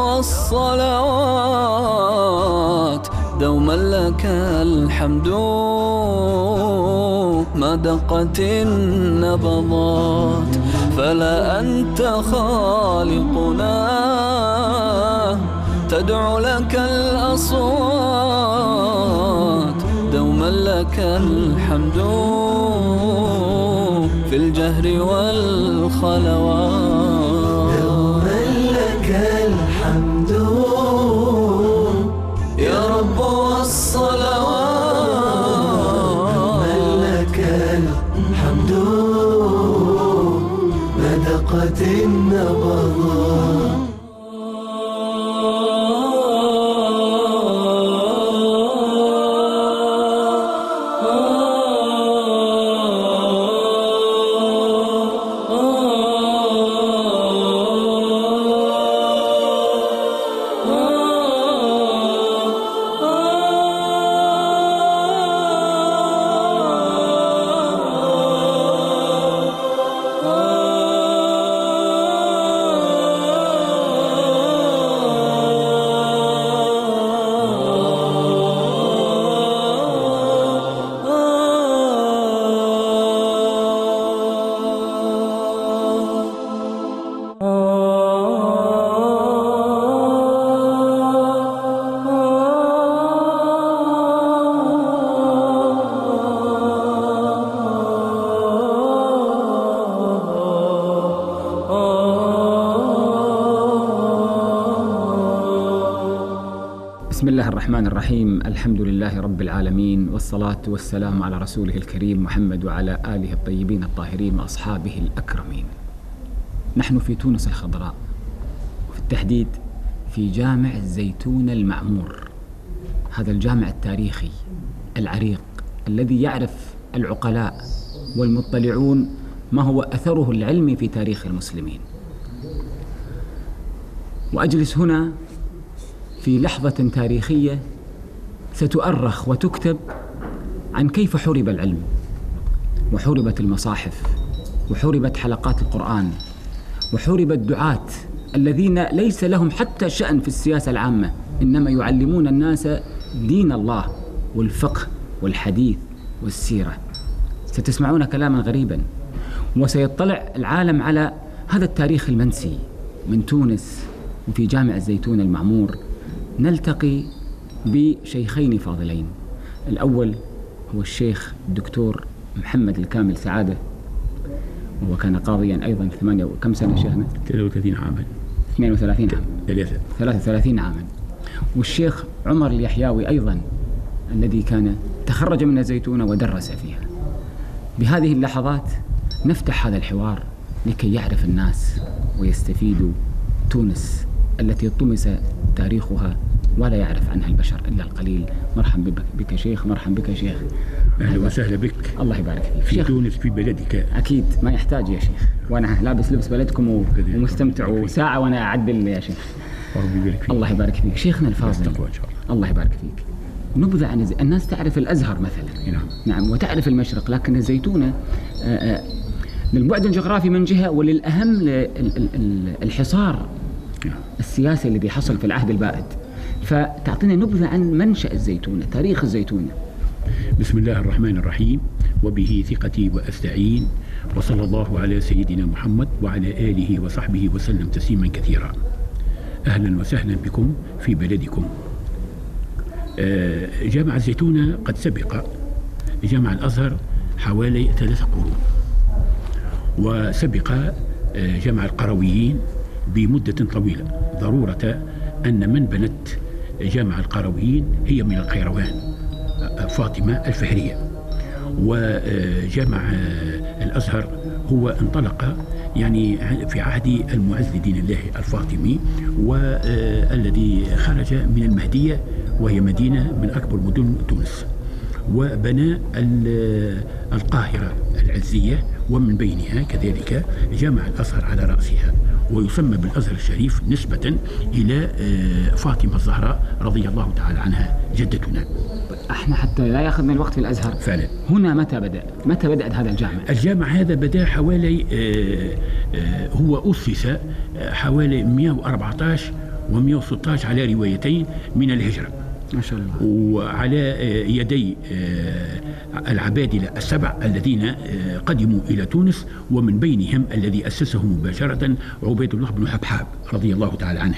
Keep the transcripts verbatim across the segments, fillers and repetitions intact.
والصلوات دوما لك الحمد ما دقت النبضات، فلا أنت خالقنا تدعو لك الأصوات دوما لك الحمد في الجهر والخلوات. دوما لك الحمد يا رب والصلوات، دوما لك الحمد ما دقت النبضات. بسم الله الرحمن الرحيم. الحمد لله رب العالمين، والصلاة والسلام على رسوله الكريم محمد وعلى آله الطيبين الطاهرين وأصحابه الأكرمين. نحن في تونس الخضراء، وفي التحديد في جامع الزيتون المعمور، هذا الجامع التاريخي العريق الذي يعرف العقلاء والمطلعون ما هو أثره العلمي في تاريخ المسلمين. وأجلس هنا في لحظة تاريخية ستؤرخ وتكتب عن كيف حرب العلم، وحربت المصاحف، وحربت حلقات القرآن، وحرب الدعاة الذين ليس لهم حتى شأن في السياسة العامة، إنما يعلمون الناس دين الله والفقه والحديث والسيرة. ستسمعون كلاما غريبا، وسيطلع العالم على هذا التاريخ المنسي من تونس. وفي جامع الزيتون المعمور نلتقي بشيخين فاضلين. الأول هو الشيخ الدكتور محمد الكامل سعادة، وهو كان قاضيا أيضا في ثمانية كم سنة شيخنا؟ ثلاثة وثلاثين عاما. اثنين وثلاثين عاما. ثلاثة ثلاثة وثلاثين عاما. والشيخ عمر اليحياوي أيضا الذي كان تخرج من الزيتونة ودرس فيها. بهذه اللحظات نفتح هذا الحوار لكي يعرف الناس ويستفيدوا تونس التي طمس تاريخها ولا يعرف عنها البشر إلا القليل. مرحبا بك, بك شيخ. مرحبا بك شيخ. أهلا وسهلا بك. الله يبارك فيك في شيخ. تونس في بلدك. أكيد ما يحتاج يا شيخ، وأنا لابس لبس بلدكم ومستمتع، وساعة وأنا أعدل يا شيخ. الله يبارك فيك شيخنا الفاضل. الله يبارك فيك. نبذة عن الزي... الناس تعرف الأزهر مثلا. نعم. نعم، وتعرف المشرق، لكن الزيتونة آآ آآ للبعد الجغرافي من جهة، وللأهم للحصار السياسي الذي حصل في العهد البائد. فتعطينا نبذة عن منشأ الزيتونة، تاريخ الزيتونة. بسم الله الرحمن الرحيم، وبه ثقتي وأستعين، وصلى الله على سيدنا محمد وعلى آله وصحبه وسلم تسليما كثيرا. أهلا وسهلا بكم في بلدكم. جامع الزيتونة قد سبق جامع الأزهر حوالي ثلاث قرون، وسبق جامع القرويين بمدة طويلة. ضرورة أن من بنت جامع القرويين هي من القيروان، فاطمة الفهرية. وجامع الأزهر هو انطلق يعني في عهد المعز لدين الله الفاطمي، والذي خرج من المهدية وهي مدينة من أكبر مدن تونس، وبنى القاهرة العزية ومن بينها كذلك جامع الأزهر على رأسها، ويسمى بالأزهر الشريف نسبة إلى فاطمة الزهراء رضي الله تعالى عنها جدتنا. احنا حتى لا ياخذنا الوقت في الأزهر فعلا. هنا متى بدأ؟ متى بدأت هذا الجامع؟ الجامع هذا بدأ حوالي آه آه هو أسس حوالي مئة وأربعة عشر ومئة وستة عشر على روايتين من الهجرة، ما شاء الله. وعلى يدي العبادلة السبع الذين قدموا إلى تونس، ومن بينهم الذي أسسه مباشرة عبيد الله بن حبحاب رضي الله تعالى عنه.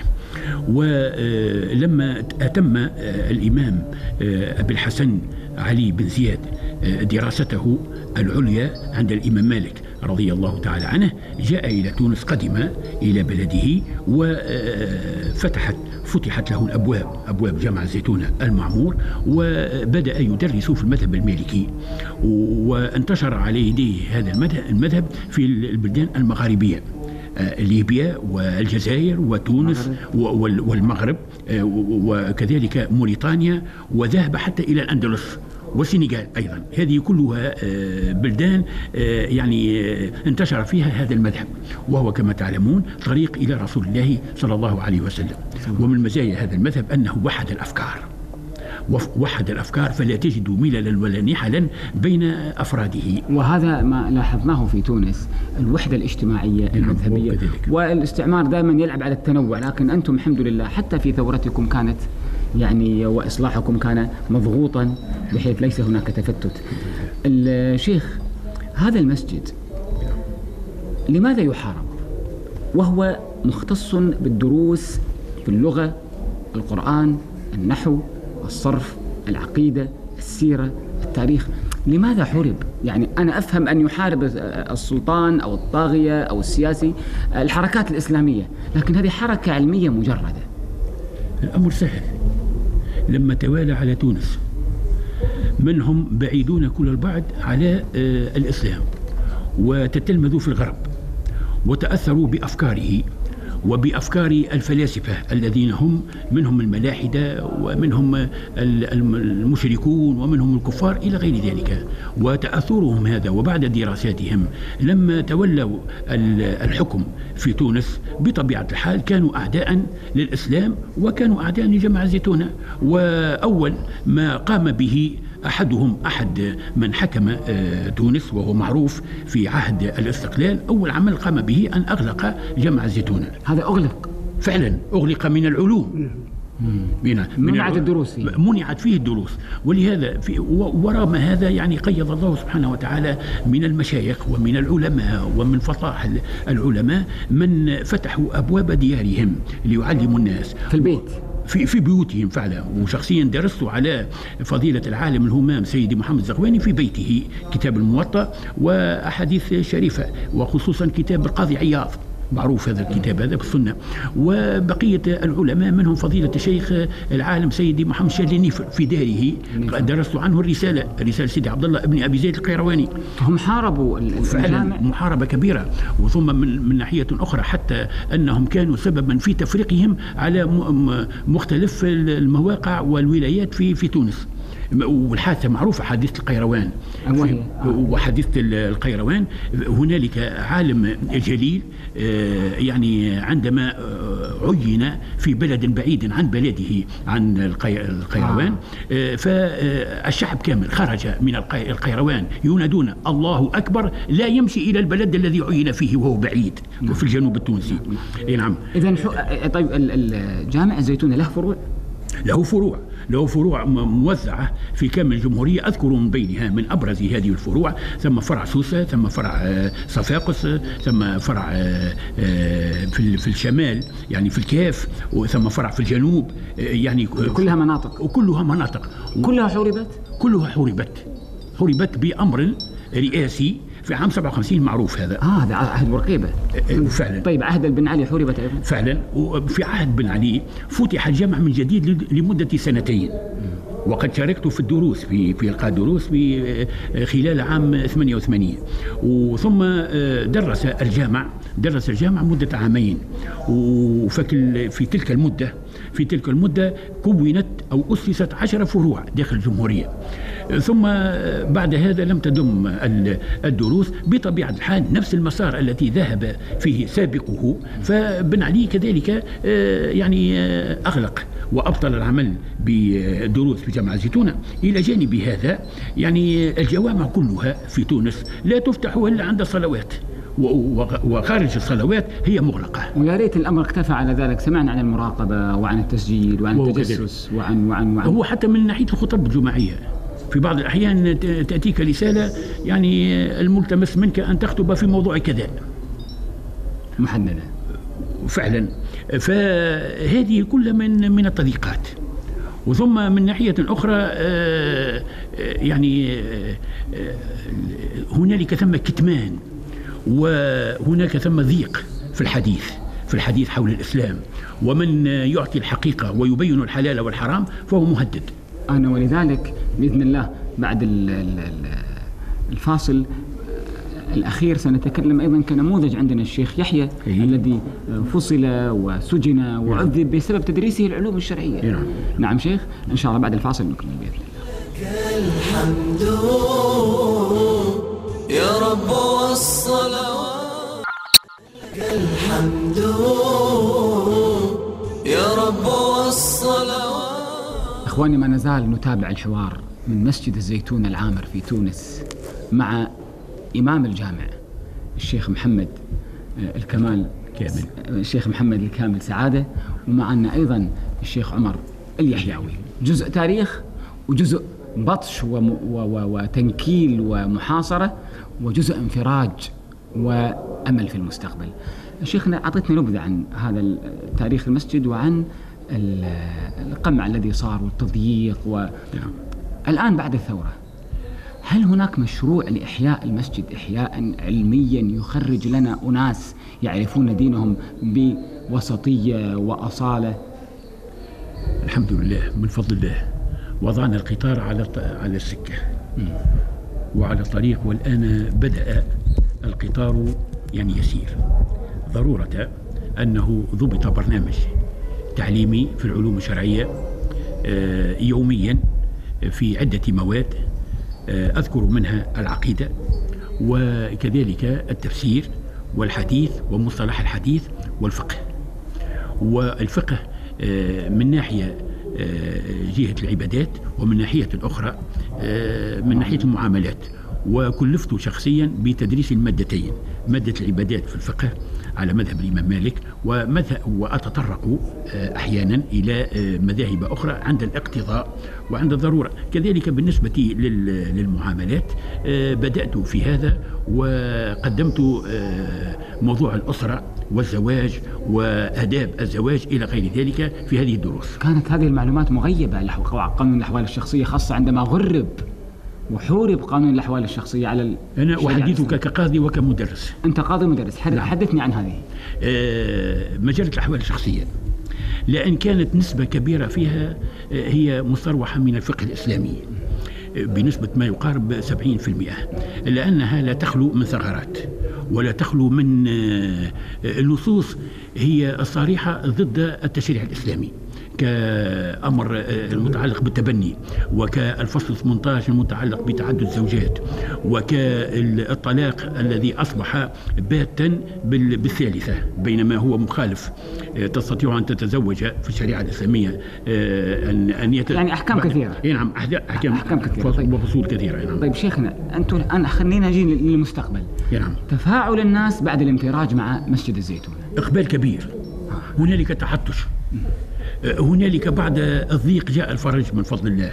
ولما أتم الإمام أبي الحسن علي بن زياد دراسته العليا عند الإمام مالك رضي الله تعالى عنه، جاء إلى تونس، قدم إلى بلده وفتحت فتحت له الأبواب، أبواب جامع الزيتونة المعمور، وبدأ يدرس في المذهب المالكي، وانتشر على يديه هذا المذهب في البلدان المغاربية، ليبيا والجزائر وتونس والمغرب وكذلك موريتانيا، وذهب حتى إلى الأندلس والسنغال أيضا. هذه كلها بلدان يعني انتشر فيها هذا المذهب، وهو كما تعلمون طريق إلى رسول الله صلى الله عليه وسلم. ومن مزايا هذا المذهب أنه وحد الأفكار، وحد الأفكار، فلا تجد مللا ولا نحلا بين أفراده. وهذا ما لاحظناه في تونس، الوحدة الاجتماعية المذهبية، والاستعمار دائما يلعب على التنوع، لكن أنتم الحمد لله حتى في ثورتكم كانت يعني وإصلاحكم كان مضغوطا بحيث ليس هناك تفتت. الشيخ، هذا المسجد لماذا يحارب وهو مختص بالدروس في اللغة، القرآن، النحو، الصرف، العقيدة، السيرة، التاريخ؟ لماذا حارب؟ يعني أنا أفهم أن يحارب السلطان أو الطاغية أو السياسي الحركات الإسلامية، لكن هذه حركة علمية مجردة. الأمر سهل. لما توالى على تونس منهم بعيدون كل البعد على الإسلام، وتتلمذوا في الغرب، وتأثروا بأفكاره وبأفكار الفلاسفة الذين هم منهم الملاحدة ومنهم المشركون ومنهم الكفار إلى غير ذلك، وتأثرهم هذا. وبعد دراساتهم لما تولوا الحكم في تونس بطبيعة الحال كانوا أعداء للإسلام وكانوا أعداء لجماعة الزيتونة. وأول ما قام به أحدهم أحد من حكم تونس وهو معروف في عهد الاستقلال، أول عمل قام به أن أغلق جامع الزيتونة. هذا أغلق فعلا، أغلق من العلوم، من منعت الدروس فيه. منعت فيه الدروس. ولهذا في ورغم هذا يعني قيض الله سبحانه وتعالى من المشايخ ومن العلماء ومن فطاح العلماء من فتحوا أبواب ديارهم ليعلموا الناس في البيت، في في بيوتهم فعلا. وشخصيا درست على فضيلة العالم الهمام سيدي محمد الزغواني في بيته كتاب الموطأ وأحاديث شريفة، وخصوصا كتاب القاضي عياض، معروف هذا الكتاب هذا بالسنة. وبقية العلماء منهم فضيلة الشيخ العالم سيدي محمد الشاذلي في داره درست عنه الرسالة، رسالة سيدي عبد الله ابن أبي زيد القيرواني. هم حاربوا الجامع محاربة كبيرة. وثم من, من ناحية أخرى حتى أنهم كانوا سببا في تفريقهم على مختلف المواقع والولايات في في تونس. والحادثة معروفة، حادثة القيروان. وحادثة القيروان هنالك عالم جليل يعني عندما عين في بلد بعيد عن بلده عن القيروان، فالشعب كامل خرج من القيروان ينادون الله أكبر، لا يمشي إلى البلد الذي عين فيه وهو بعيد وفي الجنوب التونسي. نعم. إذن طيب الجامع الزيتونة له فروع؟ له فروع له فروع موزعة في كامل الجمهورية. أذكر من بينها من أبرز هذه الفروع ثم فرع سوسة، ثم فرع صفاقس، ثم فرع في في الشمال يعني في الكاف، وثم فرع في الجنوب يعني كلها مناطق وكلها مناطق كلها حوربت كلها حوربت حوربت بأمر رئاسي في عام سبعة وخمسين، معروف هذا. اه هذا عهد بورقيبة فعلا. طيب عهد بن علي حوربت ايضا فعلا. وفي عهد بن علي فتح الجامع من جديد لمدة سنتين، وقد شاركت في الدروس في في إلقاء دروس في خلال عام ثمانية وثمانين. وثم درس الجامع درس الجامع مدة عامين. وفي في تلك المدة في تلك المدة كونت أو أسست عشر فروع داخل الجمهورية. ثم بعد هذا لم تدم الدروس بطبيعة الحال نفس المسار الذي ذهب فيه سابقه، فبن علي كذلك يعني أغلق وأبطل العمل بدروس في جامع الزيتونة. إلى جانب هذا يعني الجوامع كلها في تونس لا تفتح إلا عند الصلوات، وخارج الصلوات هي مغلقة. ويا ريت الأمر اكتفى على ذلك. سمعنا عن المراقبة وعن التسجيل وعن التجسس وعن وعن وعن هو حتى من ناحية الخطب الجماعية في بعض الأحيان تأتيك رسالة يعني الملتمس منك أن تخطب في موضوع كذا محددة فعلا. فهذه كلها من من التضييقات. وثم من ناحية أخرى يعني هنالك ثم كتمان وهناك ثم ضيق في الحديث في الحديث حول الإسلام، ومن يعطي الحقيقة ويبين الحلال والحرام فهو مهدد. أنا ولذلك بإذن الله بعد الفاصل الأخير سنتكلم أيضا كنموذج عندنا الشيخ يحيى إيه؟ الذي فصل وسجن وعذب بسبب تدريسه العلوم الشرعية. إيه؟ نعم شيخ، إن شاء الله بعد الفاصل نكمل بإذن الله. الحمد يا رب والصلوات، الحمد يا رب والصلوات. إخواني، ما نزال نتابع الحوار من مسجد الزيتون العامر في تونس مع إمام الجامع الشيخ محمد الكمال كامل الشيخ محمد الكامل سعادة، ومعنا أيضا الشيخ عمر اليحيوي. جزء تاريخ وجزء بطش وتنكيل ومحاصرة وجزء انفراج وأمل في المستقبل. شيخنا أعطتنا نبذة عن هذا تاريخ المسجد وعن القمع الذي صار والتضييق والآن بعد الثورة. هل هناك مشروع لإحياء المسجد إحياء علميا يخرج لنا أناس يعرفون دينهم بوسطية وأصالة؟ الحمد لله من فضل الله وضعنا القطار على على السكة وعلى الطريق، والآن بدأ القطار يعني يسير. ضرورة أنه ضبط برنامج تعليمي في العلوم الشرعية يوميا في عدة مواد، أذكر منها العقيدة وكذلك التفسير والحديث ومصطلح الحديث والفقه. والفقه من ناحية جهة العبادات، ومن ناحية أخرى من ناحية المعاملات. وكلفت شخصيا بتدريس المادتين، مادة العبادات في الفقه على مذهب الإمام مالك، وأتطرق أحيانا إلى مذاهب أخرى عند الاقتضاء وعند الضرورة. كذلك بالنسبة للمعاملات بدأت في هذا وقدمت موضوع الأسرة والزواج وآداب الزواج إلى غير ذلك في هذه الدروس. كانت هذه المعلومات مغيبة. قانون الأحوال الشخصية خاصة عندما غرب وحورب قانون الأحوال الشخصية على أنا أحدثك كقاضي وكمدرس. أنت قاضي مدرس، حدثني عن هذه آه مجلة الأحوال الشخصية، لأن كانت نسبة كبيرة فيها هي مستروحة من الفقه الإسلامي بنسبة ما يقارب سبعين في المئة، لأنها لا تخلو من ثغرات ولا تخلو من النصوص هي الصريحة ضد التشريع الإسلامي، كأمر المتعلق بالتبني، وكالفصل ثمانية عشر المتعلق بتعدد الزوجات، وكالطلاق الذي أصبح باتا بالثالثة بينما هو مخالف. تستطيع أن تتزوج في الشريعة الإسلامية أن أن يعني أحكام كثيرة. نعم أحكام, أحكام كثيرة طيب. وفصول كثيرة. نعم. طيب شيخنا، أنتم الآن خلينا نجي للمستقبل. نعم. تفاعل الناس بعد الانفراج مع مسجد الزيتون إقبال كبير، هنالك تحطش، هنالك بعد الضيق جاء الفرج من فضل الله،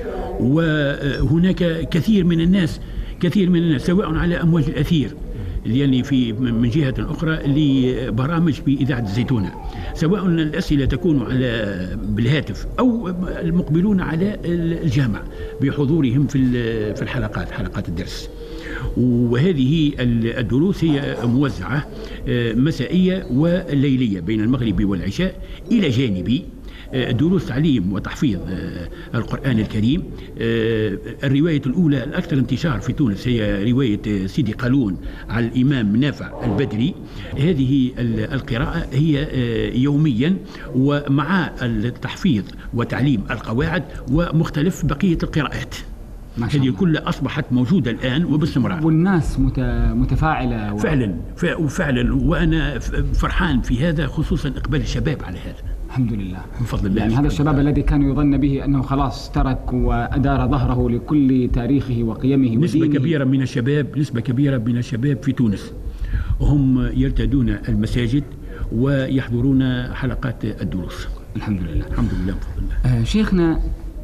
وهناك كثير من الناس كثير من الناس سواء على أمواج الأثير يعني في من جهة أخرى لبرامج في إذاعة الزيتونة، سواء الأسئلة تكون على بالهاتف أو المقبلون على الجامع بحضورهم في في الحلقات حلقات الدرس. وهذه الدروس هي موزعة مسائية وليلية بين المغرب والعشاء، إلى جانب دروس تعليم وتحفيظ القرآن الكريم. الرواية الأولى الأكثر انتشار في تونس هي رواية سيدي قالون على الإمام نافع البدري. هذه القراءة هي يوميا، ومع التحفيظ وتعليم القواعد ومختلف بقية القراءات. هذه كلها أصبحت موجودة الآن وباستمرار، والناس متفاعلة و... فعلا وفعلا، وأنا فرحان في هذا، خصوصا إقبال الشباب على هذا. الحمد لله من فضل الله. يعني هذا الشباب الذي كان يظن به أنه خلاص ترك وأدار ظهره لكل تاريخه وقيمه نسبة ودينه. كبيرة من الشباب نسبة كبيرة من الشباب في تونس هم يرتدون المساجد ويحضرون حلقات الدروس. الحمد لله. الحمد لله بفضل الله. آه شيخنا،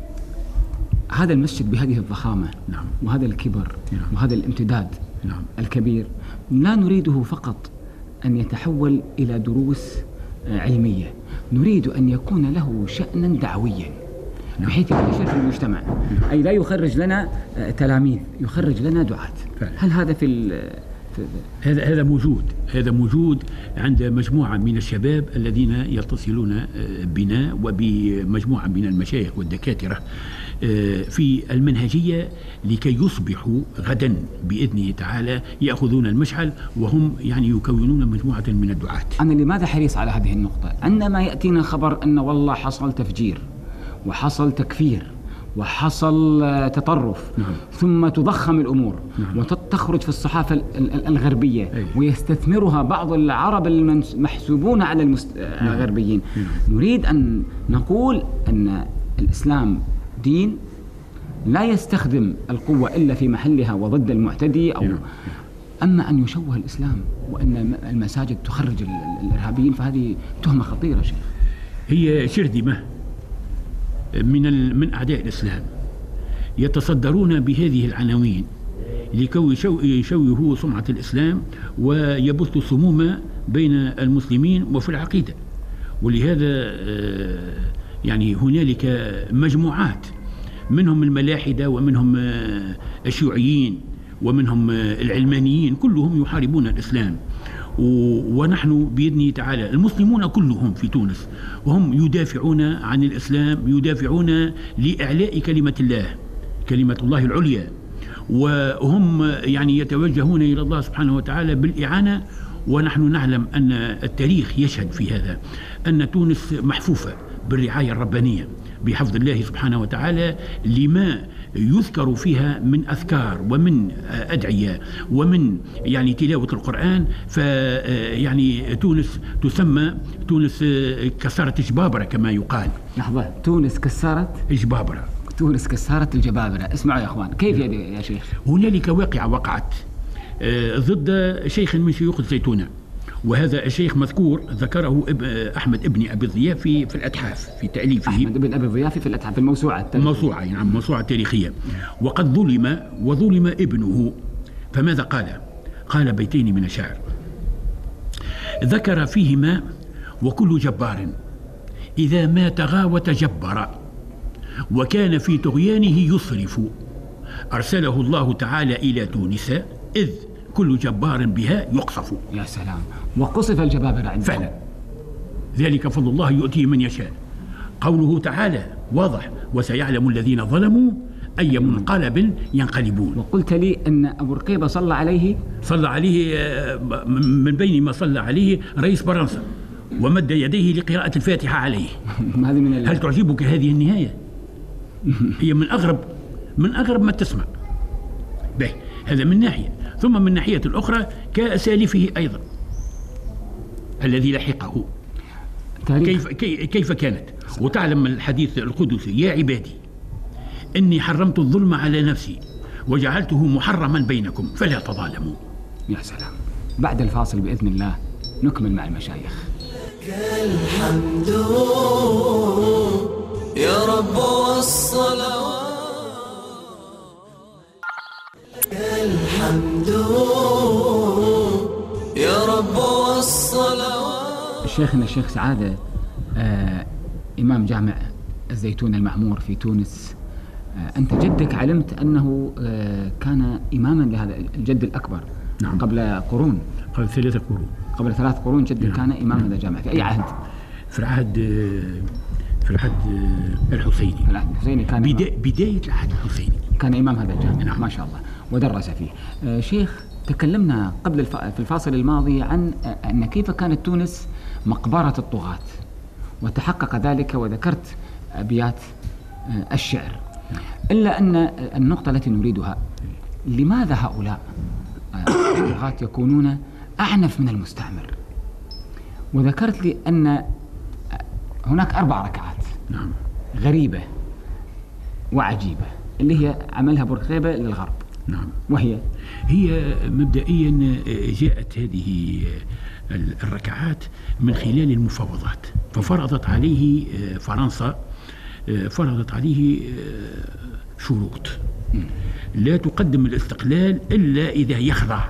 هذا المسجد بهذه الضخامة، نعم. وهذا الكبر، نعم. وهذا الامتداد، نعم. الكبير، لا نريده فقط أن يتحول إلى دروس علمية، نريد أن يكون له شأنا دعويا، نعم. بحيث ينتشر في المجتمع، نعم. أي لا يخرج لنا تلاميذ، يخرج لنا دعاة. هل هذا في, في هذا هذا موجود هذا موجود عند مجموعة من الشباب الذين يتصلون بنا وبمجموعة من المشايخ والدكاترة في المنهجية، لكي يصبحوا غدا بإذنه تعالى يأخذون المشعل، وهم يعني يكونون مجموعة من الدعاة. أنا لماذا حريص على هذه النقطة؟ عندما يأتينا خبر أن والله حصل تفجير وحصل تكفير وحصل تطرف، نعم. ثم تضخم الأمور، نعم. وتخرج في الصحافة الغربية، أي. ويستثمرها بعض العرب المحسوبون على المست... نعم. الغربيين، نعم. نريد أن نقول أن الإسلام دين لا يستخدم القوة إلا في محلها وضد المعتدي، أو أما أن يشوه الإسلام وأن المساجد تخرج الإرهابيين، فهذه تهمة خطيرة شيخ. هي شرذمة من من أعداء الإسلام يتصدرون بهذه العناوين لكي يشوهوا سمعة الإسلام ويبثوا سموم بين المسلمين وفي العقيدة. ولهذا يعني هنالك مجموعات، منهم الملاحدة ومنهم الشيوعيين ومنهم العلمانيين، كلهم يحاربون الإسلام. ونحن بإذنه تعالى المسلمون كلهم في تونس وهم يدافعون عن الإسلام، يدافعون لإعلاء كلمة الله، كلمة الله العليا، وهم يعني يتوجهون إلى الله سبحانه وتعالى بالإعانة. ونحن نعلم أن التاريخ يشهد في هذا، أن تونس محفوفة بالرعاية الربانية بحفظ الله سبحانه وتعالى لما يذكر فيها من أذكار ومن أدعية ومن يعني تلاوة القرآن. فيعني تونس تسمى تونس كسارة جبابرة كما يقال. لحظة، تونس كسارة جبابرة، تونس كسارة الجبابرة. اسمعوا يا أخوان، كيف يا شيخ؟ هنالك واقعة وقعت ضد شيخ من شيوخ الزيتونة، وهذا الشيخ مذكور ذكره أحمد ابن أبي الضياف في في الأتحاف في تأليفه. أحمد ابن أبي الضياف في الأتحاف، في الموسوعة الموسوعة نعم، الموسوعة التاريخية. وقد ظلم وظلم ابنه، فماذا قال؟ قال بيتين من الشعر ذكر فيهما: وكل جبار إذا ما طغى وتجبر وكان في طغيانه يصرف أرسله الله تعالى إلى تونس إذ كل جبار بها يقصف. يا سلام، وقصف الجبابرة عندهم فعلا، ذلك فضل الله يؤتيه من يشاء. قوله تعالى واضح: وسيعلم الذين ظلموا أي منقلب ينقلبون. وقلت لي أن أبو رقيبة صلى عليه صلى عليه من بين ما صلى عليه رئيس فرنسا ومد يديه لقراءة الفاتحة عليه. هل تعجبك هذه النهاية؟ هي من أغرب من أغرب ما تسمع به. هذا من ناحية، ثم من ناحية الأخرى كأسالفه أيضا الذي لحقه كيف, كيف كانت. وتعلم الحديث القدسي: يا عبادي إني حرمت الظلم على نفسي وجعلته محرما بينكم فلا تظالموا. يا سلام. بعد الفاصل بإذن الله نكمل مع المشايخ. لك الحمد يا رب والصلوات، لك الحمد يا رب والصلوات. شيخنا الشيخ سعادة آه إمام جامع الزيتون المعمور في تونس، آه أنت جدك علمت أنه آه كان إماما لهذا الجد الأكبر. نعم. قبل قرون قبل ثلاثة قرون قبل ثلاث قرون جدك نعم. كان إمام هذا نعم. الجامع في أي عهد؟ في العهد في العهد الحسيني. في العهد الحسيني كان بدا... بداية العهد الحسيني كان إمام هذا الجامع. نعم. ما شاء الله، ودرس فيه. آه شيخ، تكلمنا قبل الف... في الفاصل الماضي عن أن كيف كانت تونس مقبرة الطغاة، وتحقق ذلك وذكرت أبيات آه الشعر. إلا أن النقطة التي نريدها: لماذا هؤلاء الطغاة يكونون أعنف من المستعمر؟ وذكرت لي أن هناك أربع ركعات نعم. غريبة وعجيبة اللي هي عملها أبو رقيبة للغرب. نعم. وهي هي مبدئيا جاءت هذه الركعات من خلال المفاوضات، ففرضت عليه فرنسا فرضت عليه شروط: لا تقدم الاستقلال إلا إذا يخضع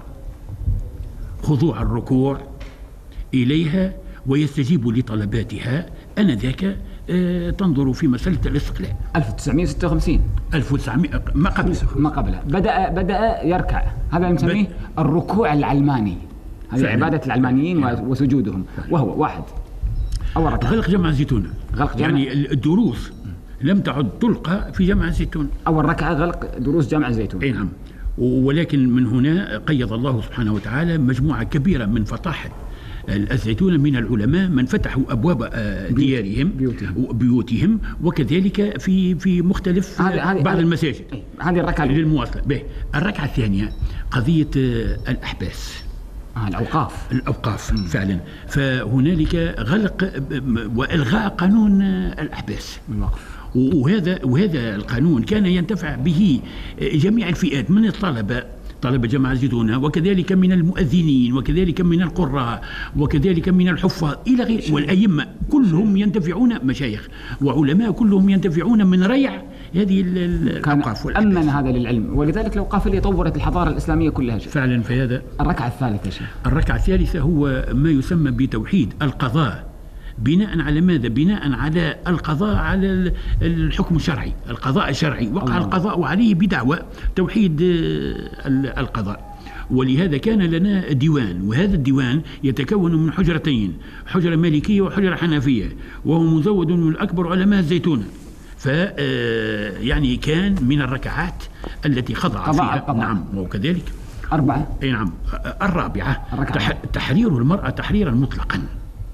خضوع الركوع إليها ويستجيب لطلباتها، أنذاك تنظر في مسألة الاستقلال. ألف وتسعمائة وستة وخمسين ألف وتسعمائة ما قبل ما قبلها بدأ بدأ يركع، هذا نسميه الركوع العلماني، هذه عبادة العلمانيين وسجودهم، وهو واحد أول ركعة غلق جامع الزيتونة. غلق جامع يعني الدروس لم تعد تلقى في جامع الزيتون. أول ركعة غلق دروس جامع الزيتون. أي نعم. ولكن من هنا قيض الله سبحانه وتعالى مجموعة كبيرة من فطاحل الزيتون من العلماء من فتحوا أبواب ديارهم بيوتهم, بيوتهم وكذلك في في مختلف بعض المساجد. هذه الركعة للمواصلة. به الركعة الثانية قضية الأحباس، آه الأوقاف الأوقاف م. فعلا. فهنالك غلق وإلغاء قانون الأحباس الوقف، وهذا وهذا القانون كان ينتفع به جميع الفئات من الطلبة طلبة جامعة الزيتونة، وكذلك من المؤذنين، وكذلك من القراء، وكذلك من الحفاظ إلى غير، والأئمة كلهم ينتفعون، مشايخ وعلماء كلهم ينتفعون من ريع هذه الأوقاف والأحباس. أمن هذا للعلم، ولذلك الأوقاف اللي طورت الحضارة الإسلامية كلها شيء. فعلا. فهذا الركعة الثالثة شيء. الركعة الثالثة هو ما يسمى بتوحيد القضاء، بناء على ماذا؟ بناء على القضاء على الحكم الشرعي، القضاء الشرعي وقع الله. القضاء عليه بدعوى توحيد القضاء. ولهذا كان لنا ديوان، وهذا الديوان يتكون من حجرتين، حجرة مالكية وحجرة حنفية، وهو مزود من أكبر علماء الزيتونة. ف يعني كان من الركعات التي خضع فيها القضاء. نعم. وكذلك أربعة. أي نعم. الرابعة الركعة. تحرير المرأة تحريرا مطلقا.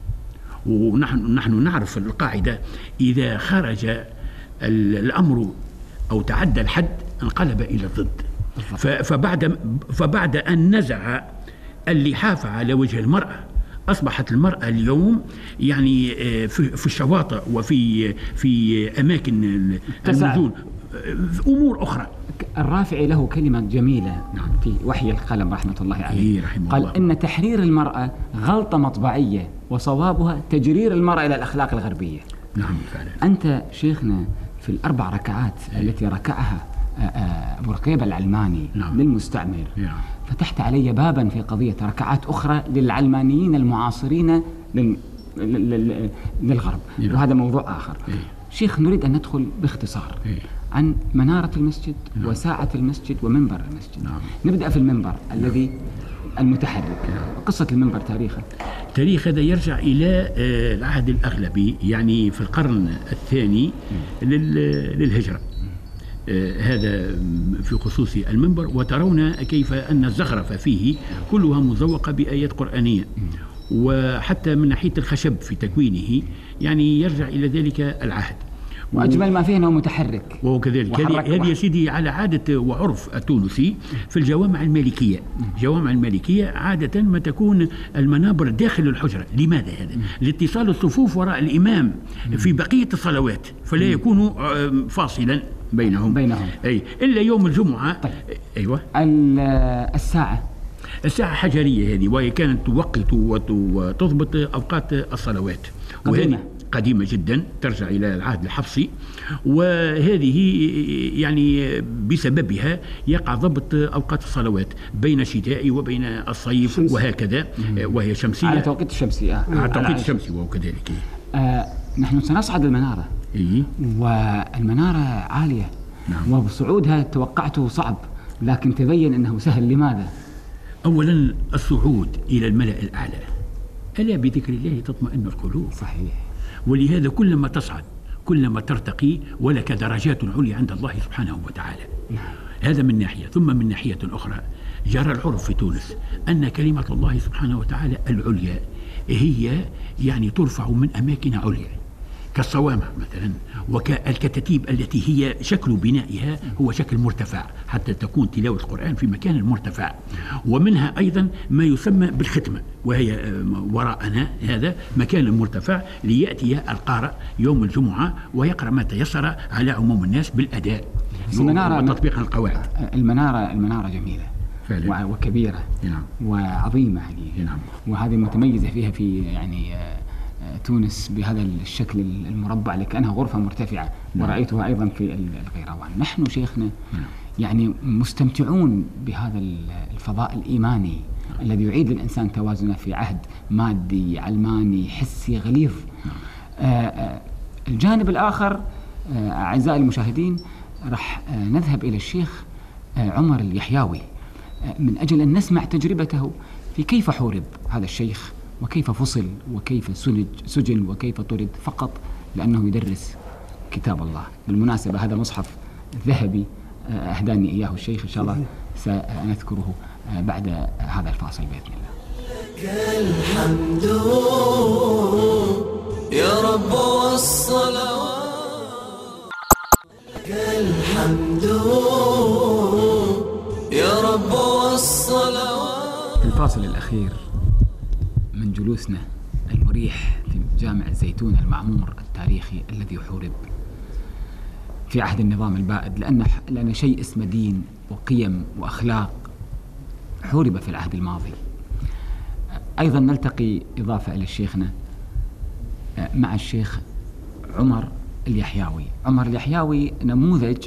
ونحن نحن نعرف القاعدة: إذا خرج الأمر أو تعدى الحد انقلب إلى الضد. فبعد فبعد أن نزع اللحاف على وجه المرأة أصبحت المرأة اليوم يعني في الشواطئ وفي في أماكن النزول أمور أخرى. الرافعي له كلمة جميلة نعم. في وحي القلم رحمة الله عليه قال الله. إن تحرير المرأة غلطة مطبعية وصوابها تجرير المرأة إلى الأخلاق الغربية. نعم فعلا. أنت شيخنا في الأربع ركعات أي. التي ركعها أبو رقيبة العلماني نعم. للمستعمر نعم. فتحت علي بابا في قضية ركعات أخرى للعلمانيين المعاصرين لل... لل... للغرب نعم. وهذا موضوع آخر أي. شيخ نريد أن ندخل باختصار أي. عن منارة المسجد نعم. وساعة المسجد ومنبر المسجد نعم. نبدأ في المنبر نعم. الذي المتحرك نعم. قصة المنبر تاريخه تاريخ هذا يرجع إلى العهد الأغلبي، يعني في القرن الثاني للهجرة. هذا في خصوص المنبر. وترون كيف أن الزخرفة فيه كلها مزوقة بآيات قرآنية، وحتى من ناحية الخشب في تكوينه يعني يرجع إلى ذلك العهد. وأجمل ما فيه أنه متحرك. وهو كذلك. هذه يا سيدي على عادة وعرف التونسي في الجوامع المالكية. الجوامع المالكية عادة ما تكون المنابر داخل الحجرة. لماذا هذا؟ لاتصال الصفوف وراء الإمام في بقية الصلوات، فلا يكون فاصلا بينهم بينهم أي إلا يوم الجمعة. طيب. أيوة. الساعة الساعة حجرية هذه، وهي كانت توقت وتضبط أوقات الصلوات، قديمة قديمة جدا ترجع إلى العهد الحفصي. وهذه يعني بسببها يقع ضبط أوقات الصلوات بين الشتاء وبين الصيف شمس. وهكذا وهي شمسية على توقيت الشمسي آه. على توقيت الشمسي وهو كذلك. آه نحن سنصعد المنارة إيه؟ والمنارة عالية نعم. وصعودها توقعته صعب، لكن تبين أنه سهل. لماذا؟ أولا الصعود إلى الملأ الأعلى، ألا بذكر الله تطمئن القلوب. صحيح. ولهذا كلما تصعد كلما ترتقي ولك درجات عليا عند الله سبحانه وتعالى. نعم. هذا من ناحية. ثم من ناحية أخرى جرى العرف في تونس أن كلمة الله سبحانه وتعالى العليا هي يعني ترفع من أماكن عليا كالصوامع مثلا، وكالكتاتيب التي هي شكل بنائها هو شكل مرتفع حتى تكون تلاوة القرآن في مكان مرتفع. ومنها أيضا ما يسمى بالختمة، وهي وراءنا هذا مكان مرتفع ليأتي القارئ يوم الجمعة ويقرأ ما تيسر على عموم الناس بالأداء. المنارة وتطبيق القواعد. المنارة المنارة جميلة فعلا. وكبيرة نعم. وعظيمة يعني. نعم. وهذه متميزة فيها في يعني تونس بهذا الشكل المربع اللي كأنها غرفة مرتفعة. نعم. ورأيتها أيضا في القيروان. نحن شيخنا نعم. يعني مستمتعون بهذا الفضاء الإيماني نعم. الذي يعيد للإنسان توازنه في عهد مادي علماني حسي غليظ. نعم. آه الجانب الآخر آه أعزائي المشاهدين راح آه نذهب إلى الشيخ آه عمر اليحياوي آه من أجل أن نسمع تجربته في كيف حورب هذا الشيخ وكيف فصل وكيف سنج سجن وكيف طرد فقط لأنه يدرس كتاب الله. بالمناسبة هذا مصحف ذهبي آه أهداني إياه الشيخ، إن شاء الله سنذكره آه بعد هذا الفاصل بإذن الله. لك الحمد يا رب والصلوات، لك الحمد يا رب والصلوات. في الفاصل الأخير من جلوسنا المريح في جامع الزيتون المعمور التاريخي الذي حورب في عهد النظام البائد، لأن لأن شيء اسمه دين وقيم وأخلاق حورب في العهد الماضي. أيضا نلتقي إضافة إلى شيخنا مع الشيخ عمر اليحياوي. عمر اليحياوي نموذج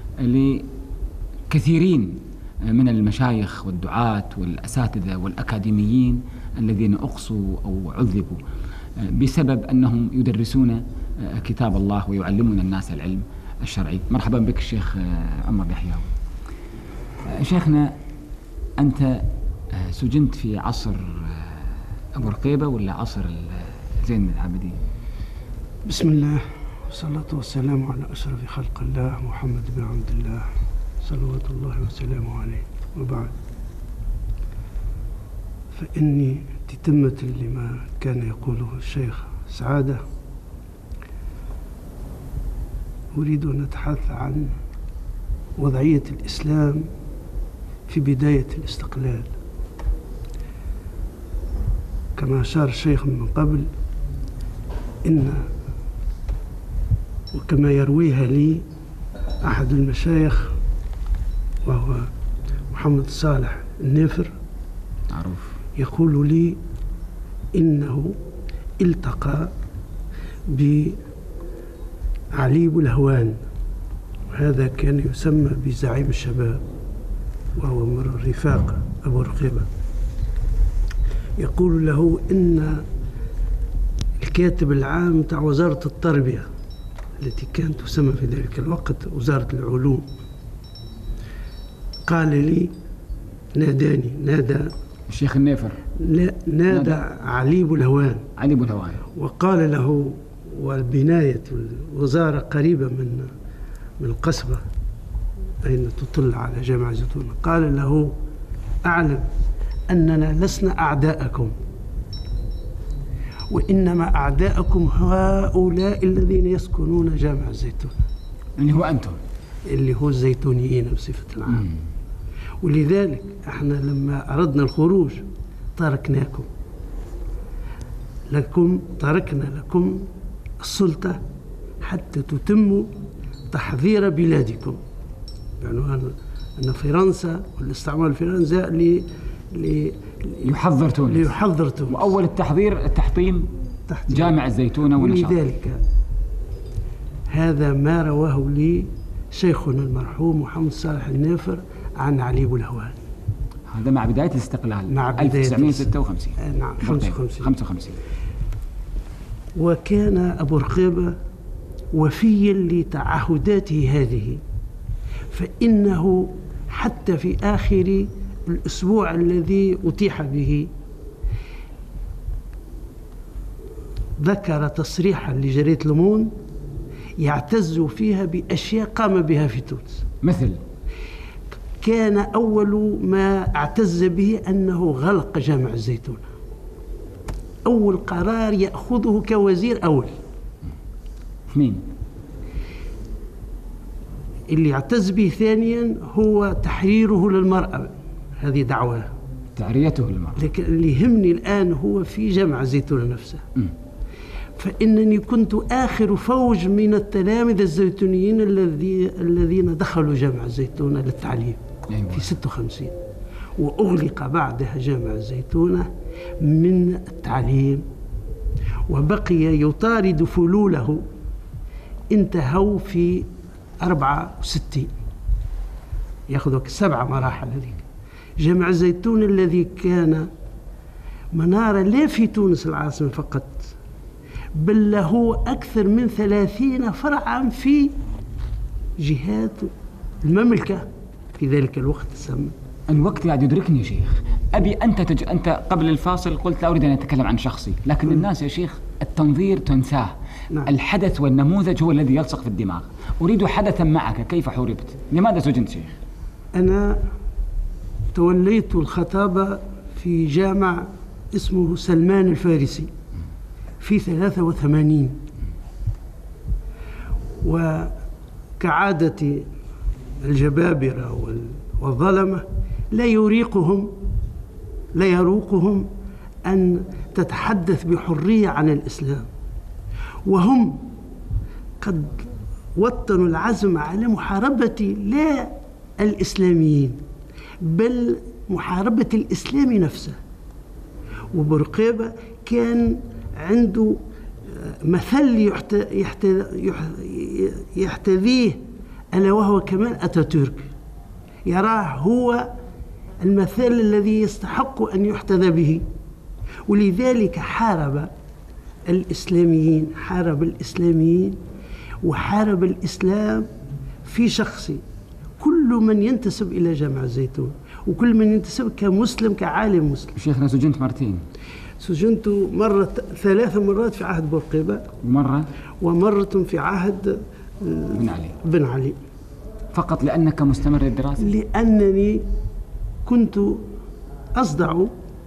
لكثيرين من المشايخ والدعاة والأساتذة والأكاديميين الذين أقصوا أو عذبوا بسبب أنهم يدرسون كتاب الله ويعلمون الناس العلم الشرعي. مرحبا بك الشيخ عمر اليحياوي. شيخنا، أنت سجنت في عصر أبو رقيبة ولا عصر زين العابدين؟ بسم الله والصلاة والسلام على أشرف خلق الله محمد بن عبد الله صلوات الله وسلامه عليه، وبعد، فإني تتمة لما كان يقوله الشيخ سعادة أريد أن أتحدث عن وضعية الإسلام في بداية الاستقلال. كما أشار الشيخ من قبل، إن وكما يرويها لي أحد المشايخ وهو محمد صالح النافر معروف، يقول لي إنه التقى بعلي الهوان، وهذا كان يسمى بزعيم الشباب وهو من الرفاق أبو رقيبة. يقول له إن الكاتب العام تاع وزارة التربية التي كانت تسمى في ذلك الوقت وزارة العلوم قال لي، ناداني، نادى الشيخ النافر، لا نادى علي الهوان علي الهوان وقال له، والبناية الوزارة قريبة من من القصبة أين تطل على جامع الزيتون، قال له: أعلم أننا لسنا أعداءكم، وإنما أعداءكم هؤلاء الذين يسكنون جامع الزيتون، اللي هو أنتم، اللي هو الزيتونيين بصفة عامة. ولذلك احنا لما أردنا الخروج تركناكم لكم تركنا لكم السلطة حتى تتموا تحضير بلادكم. يعني أن فرنسا والاستعمار الفرنسي لي لي يحضر تونس ليحضر تونس وأول التحضير التحطيم جامع الزيتون ونشاط. ولذلك هذا ما رواه لي شيخنا المرحوم محمد صالح النافر عن علي الهوان. هذا مع بداية الاستقلال، مع بداية ألف وتسعمائة وستة وخمسين. نعم، خمسة وخمسين. خمسة وخمسين. وكان أبو رقيبة وفيا لتعهداته هذه، فإنه حتى في آخر الأسبوع الذي أتيح به ذكر تصريحا لجريدة لوموند يعتز فيها بأشياء قام بها في تونس. مثل كان أول ما اعتز به أنه غلق جامع الزيتون، أول قرار يأخذه كوزير أول. اثنين، اللي يعتز به ثانيا هو تحريره للمرأة، هذه دعوة تعريته للمرأة. لكن اللي يهمني الآن هو في جامع الزيتون نفسه. م. فإنني كنت آخر فوج من التلامذة الزيتونيين الذي الذين دخلوا جامع الزيتونة للتعليم في ستة وخمسين، وأغلق بعدها جامع الزيتونة من التعليم، وبقي يطارد فلوله. انتهوا في أربعة وستين، يأخذ سبع مراحل. هذيك جامع الزيتون الذي كان منارة لا في تونس العاصمة فقط، بل له أكثر من ثلاثين فرعا في جهات المملكة في ذلك الوقت. السمى الوقت قاعد يدركني يا شيخ. أبي أنت تج... أنت قبل الفاصل قلت لا أريد أن أتكلم عن شخصي، لكن م. الناس يا شيخ التنظير تنساه. نعم. الحدث والنموذج هو الذي يلصق في الدماغ. أريد حدثا معك، كيف حوربت؟ لماذا سجنت شيخ؟ أنا توليت الخطابة في جامع اسمه سلمان الفارسي في ثلاثة وثمانين، وكعادة الجبابرة والظلمة لا يريقهم لا يروقهم أن تتحدث بحرية عن الإسلام، وهم قد وطنوا العزم على محاربة لا الإسلاميين بل محاربة الإسلام نفسه. وبرقيبة كان عنده مثل يحتذيه ألا وهو كمان أتاتورك، يراه هو المثل الذي يستحق أن يحتذى به، ولذلك حارب الإسلاميين حارب الإسلاميين وحارب الإسلام في شخصي. كل من ينتسب إلى جامع الزيتون وكل من ينتسب كمسلم كعالم مسلم. شيخنا سجنت مرتين. سجنت مرة ثلاث مرات في عهد بورقيبة، ومرة ومرة في عهد بن علي. بن علي فقط لأنك مستمر الدراسة؟ لأنني كنت أصدع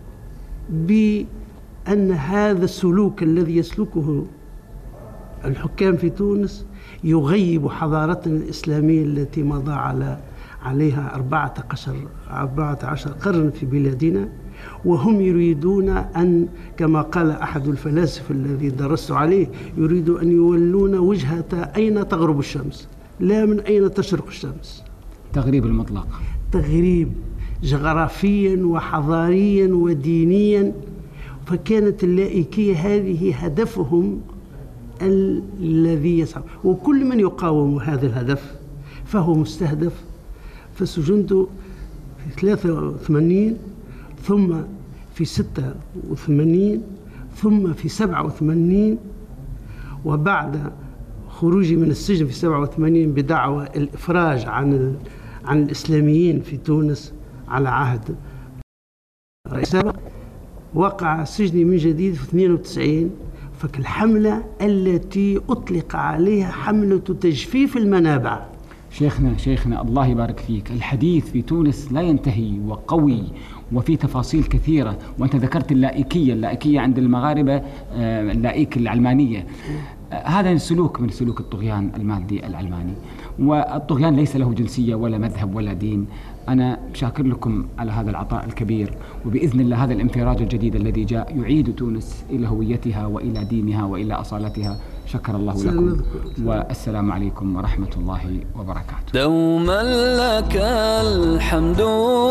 بأن هذا السلوك الذي يسلكه الحكام في تونس يغيب حضارتنا الإسلامية التي مضى على عليها أربعة عشر أربعة عشر قرن في بلادنا، وهم يريدون أن كما قال أحد الفلاسفة الذي درست عليه يريد أن يولون وجهة أين تغرب الشمس لا من أين تشرق الشمس. تغريب المطلق، تغريب جغرافيا وحضاريا ودينيا. فكانت اللائكية هذه هدفهم الذي يسعى، وكل من يقاوم هذا الهدف فهو مستهدف. فسجنت في ثلاثة وثمانين ثم في ستة وثمانين ثم في سبعة وثمانين، وبعد خروجي من السجن في سبعة وثمانين بدعوى الإفراج عن عن الإسلاميين في تونس على عهد رئيس سابق، وقع سجني من جديد في اثنين وتسعين. فالحملة التي أطلق عليها حملة تجفيف المنابع. شيخنا شيخنا الله يبارك فيك، الحديث في تونس لا ينتهي وقوي وفي تفاصيل كثيرة، وأنت ذكرت اللائكية اللائكية عند المغاربة، اللائك العلمانية. هذا السلوك من سلوك الطغيان المادي العلماني، والطغيان ليس له جنسية ولا مذهب ولا دين. أنا شاكر لكم على هذا العطاء الكبير، وبإذن الله هذا الانفراج الجديد الذي جاء يعيد تونس إلى هويتها وإلى دينها وإلى أصالتها. شكر الله لكم، والسلام عليكم ورحمة الله وبركاته. دوما لك الحمد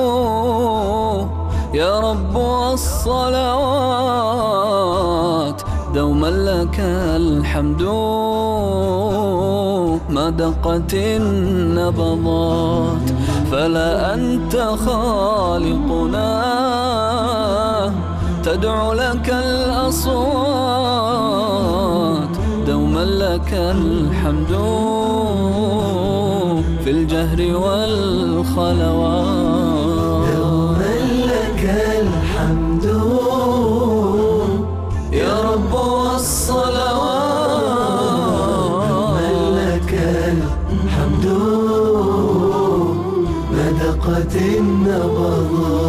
يا رب والصلوات، دوما لك الحمد ما دقت النبضات، فلا أنت خالقنا تدعو لك الأصوات، دوما لك الحمد في الجهر والخلوات، دوما لك الحمد يا رب والصلوات، دوما لك الحمد ما دقت النبضات.